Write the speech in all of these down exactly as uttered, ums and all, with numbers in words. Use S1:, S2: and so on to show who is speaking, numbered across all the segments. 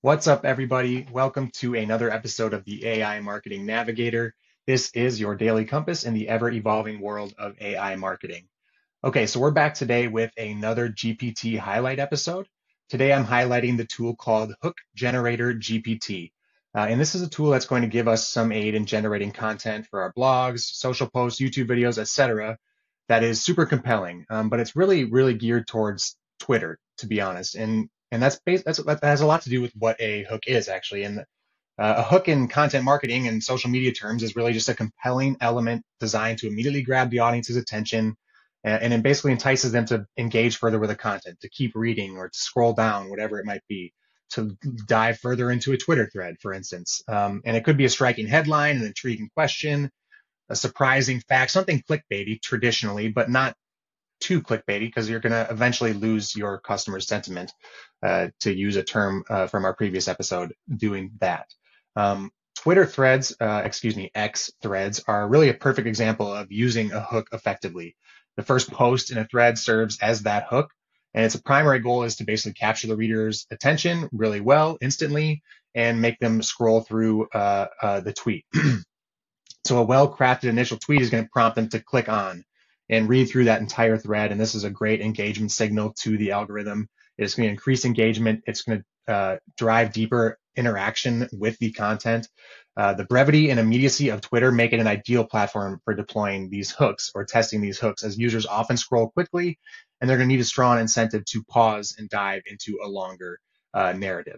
S1: What's up, everybody? Welcome to another episode of the A I Marketing Navigator. This is your daily compass in the ever-evolving world of A I marketing. Okay, so we're back today with another G P T highlight episode. Today I'm highlighting the tool called Hook Generator G P T. Uh, and this is a tool that's going to give us some aid in generating content for our blogs, social posts, YouTube videos, et cetera. That is super compelling, um, but it's really, really geared towards Twitter, to be honest. And and that's, bas- that's that has a lot to do with what a hook is actually. And uh, a hook in content marketing and social media terms is really just a compelling element designed to immediately grab the audience's attention, and, and it basically entices them to engage further with the content, to keep reading or to scroll down, whatever it might be, to dive further into a Twitter thread, for instance. Um, and it could be a striking headline, an intriguing question, a surprising fact, something clickbaity traditionally, but not too clickbaity because you're going to eventually lose your customer's sentiment, uh, to use a term uh, from our previous episode, doing that. Um, Twitter threads, uh, excuse me, X threads are really a perfect example of using a hook effectively. The first post in a thread serves as that hook, and its primary goal is to basically capture the reader's attention really well, instantly, and make them scroll through uh, uh, the tweet. So a well-crafted initial tweet is going to prompt them to click on and read through that entire thread. And this is a great engagement signal to the algorithm. It's going to increase engagement. It's going to uh, drive deeper interaction with the content. Uh, the brevity and immediacy of Twitter make it an ideal platform for deploying these hooks or testing these hooks, as users often scroll quickly and they're going to need a strong incentive to pause and dive into a longer uh, narrative.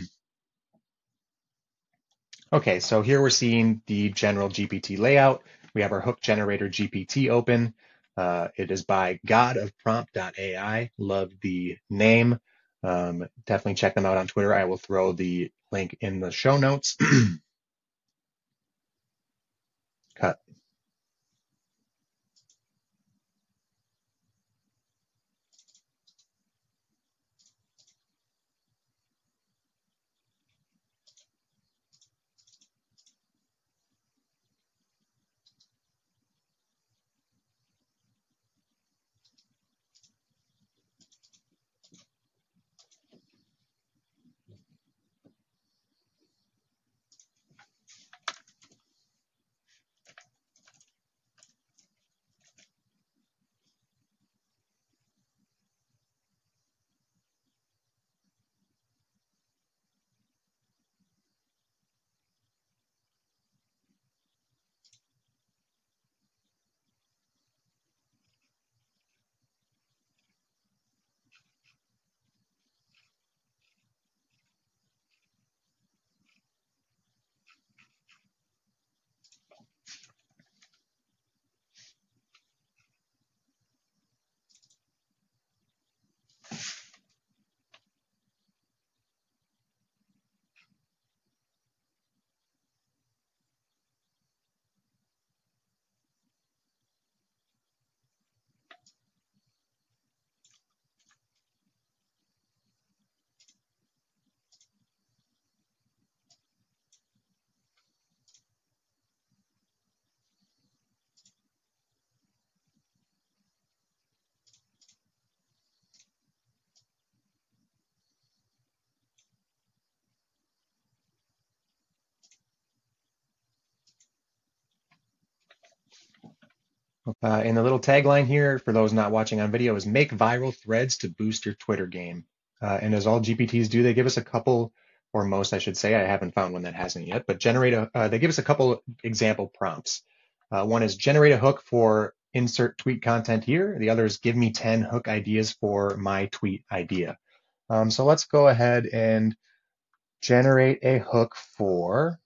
S1: Okay, so here we're seeing the general G P T layout. We have our hook generator G P T open. Uh, it is by god of prompt dot A I. Love the name. Um, definitely check them out on Twitter. I will throw the link in the show notes. Cut. Uh, and the little tagline here for those not watching on video is make viral threads to boost your Twitter game. Uh, and as all G P Ts do, they give us a couple, or most, I should say, I haven't found one that hasn't yet, but generate a, uh, they give us a couple example prompts. Uh, one is generate a hook for insert tweet content here. The other is give me ten hook ideas for my tweet idea. Um, so let's go ahead and generate a hook for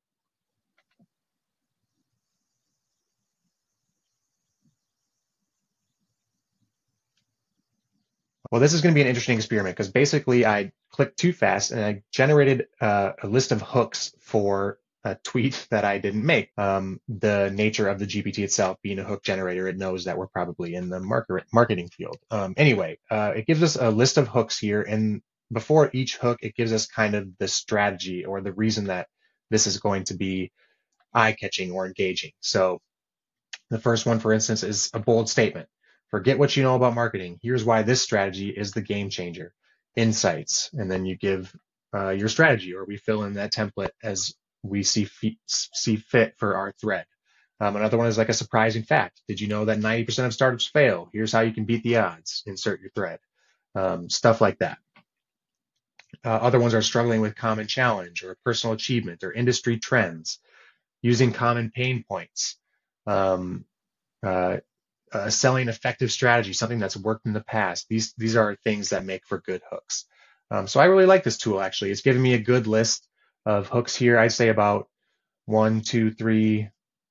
S1: Well, this is going to be an interesting experiment because basically I clicked too fast and I generated uh, a list of hooks for a tweet that I didn't make. Um, the nature of the G P T itself being a hook generator, it knows that we're probably in the market marketing field. Um, anyway, uh, it gives us a list of hooks here, and before each hook, it gives us kind of the strategy or the reason that this is going to be eye-catching or engaging. So the first one, for instance, is a bold statement. Forget what you know about marketing. Here's why this strategy is the game changer. Insights. And then you give uh, your strategy, or we fill in that template as we see, fe- see fit for our thread. Um, another one is like a surprising fact. Did you know that ninety percent of startups fail? Here's how you can beat the odds. Insert your thread. Um, stuff like that. Uh, other ones are struggling with common challenge or personal achievement or industry trends, using common pain points, um, uh, uh, selling effective strategy, something that's worked in the past. These these are things that make for good hooks. Um, so I really like this tool, actually. It's giving me a good list of hooks here. I'd say about one, two, three,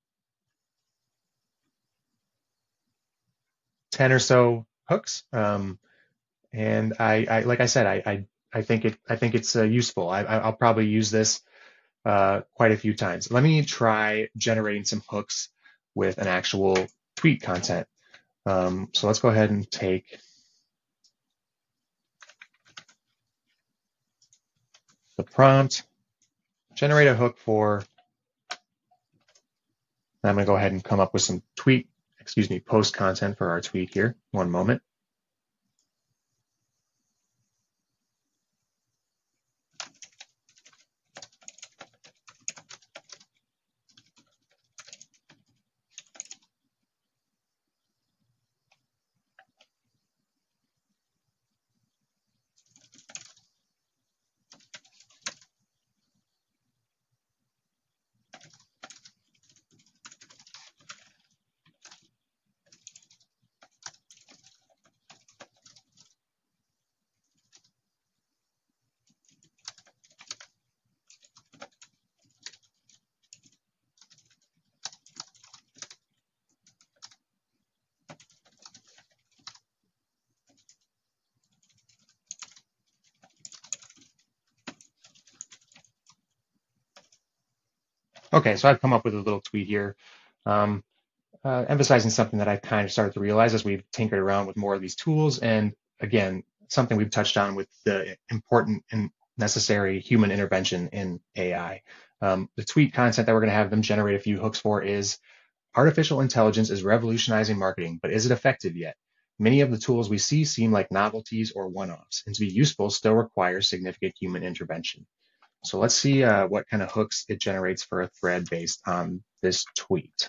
S1: ten or so hooks. Um, and I, I, like I said, I, I, I think it, I think it's uh, useful. I, I'll probably use this uh, quite a few times. Let me try generating some hooks with an actual tweet content. Um, so let's go ahead and take the prompt, generate a hook for, I'm going to go ahead and come up with some tweet, excuse me, post content for our tweet here. One moment. Okay, so I've come up with a little tweet here, um, uh, emphasizing something that I kind of started to realize as we've tinkered around with more of these tools. And again, something we've touched on with the important and necessary human intervention in A I. Um, the tweet content that we're going to have them generate a few hooks for is: artificial intelligence is revolutionizing marketing, but is it effective yet? Many of the tools we see seem like novelties or one-offs, and to be useful still requires significant human intervention. So let's see uh, what kind of hooks it generates for a thread based on this tweet.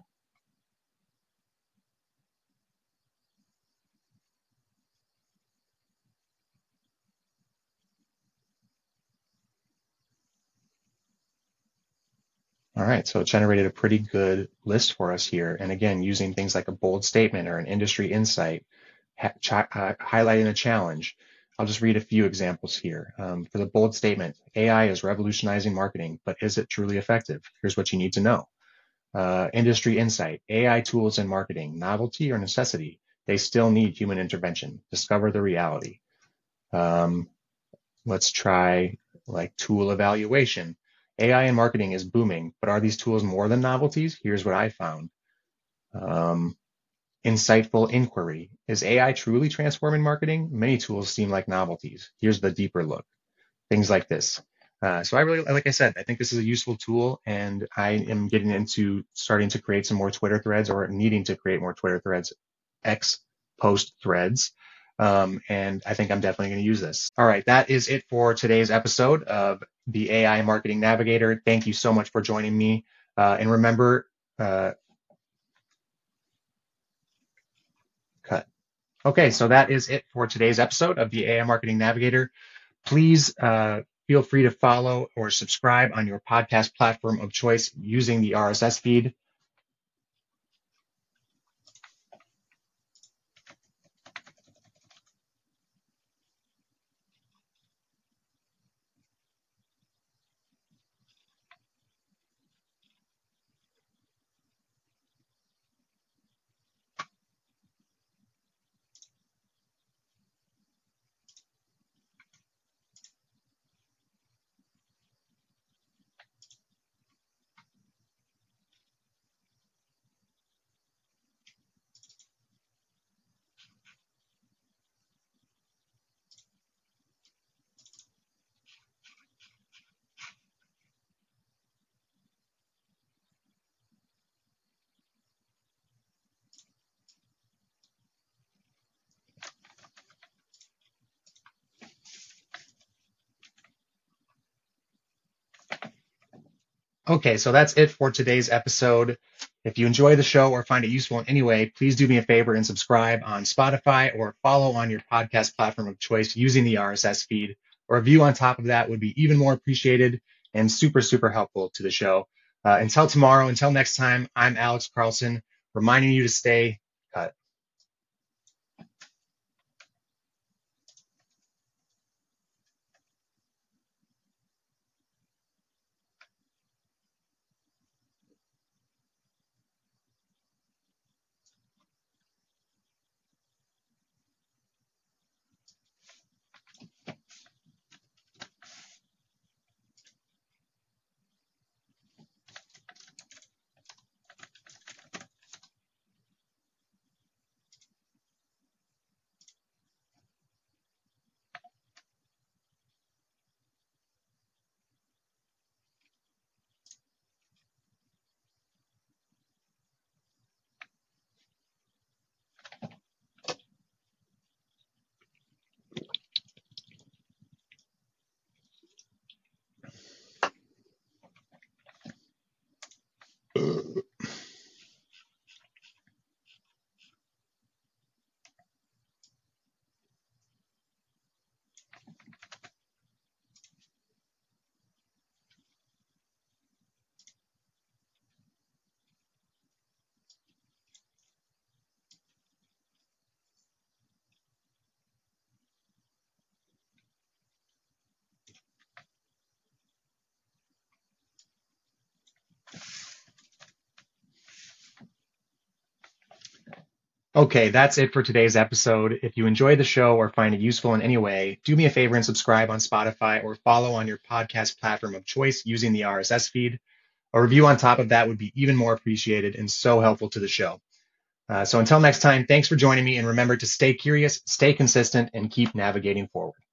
S1: All right, so it generated a pretty good list for us here. And again, using things like a bold statement or an industry insight, ha- ch- uh, highlighting a challenge. I'll just read a few examples here. Um, for the bold statement, A I is revolutionizing marketing, but is it truly effective? Here's what you need to know. Uh, industry insight, A I tools in marketing, novelty or necessity? They still need human intervention. Discover the reality. Um, let's try like tool evaluation. A I in marketing is booming, but are these tools more than novelties? Here's what I found. Um, insightful inquiry. Is A I truly transforming marketing? Many tools seem like novelties. Here's the deeper look. Things like this. Uh, so I really, like I said, I think this is a useful tool, and I am getting into starting to create some more Twitter threads, or needing to create more Twitter threads, X post threads. Um, and I think I'm definitely going to use this. All right, that is it for today's episode of the A I Marketing Navigator. Thank you so much for joining me. Uh, and remember, uh, cut. Okay, so that is it for today's episode of the A I Marketing Navigator. Please uh, feel free to follow or subscribe on your podcast platform of choice using the R S S feed. Okay, so that's it for today's episode. If you enjoy the show or find it useful in any way, please do me a favor and subscribe on Spotify or follow on your podcast platform of choice using the R S S feed. A review on top of that would be even more appreciated and super, super helpful to the show. Uh, until tomorrow, until next time, I'm Alex Carlson, reminding you to stay cut. Okay, that's it for today's episode. If you enjoyed the show or find it useful in any way, do me a favor and subscribe on Spotify or follow on your podcast platform of choice using the R S S feed. A review on top of that would be even more appreciated and so helpful to the show. Uh, so until next time, thanks for joining me, and remember to stay curious, stay consistent, and keep navigating forward.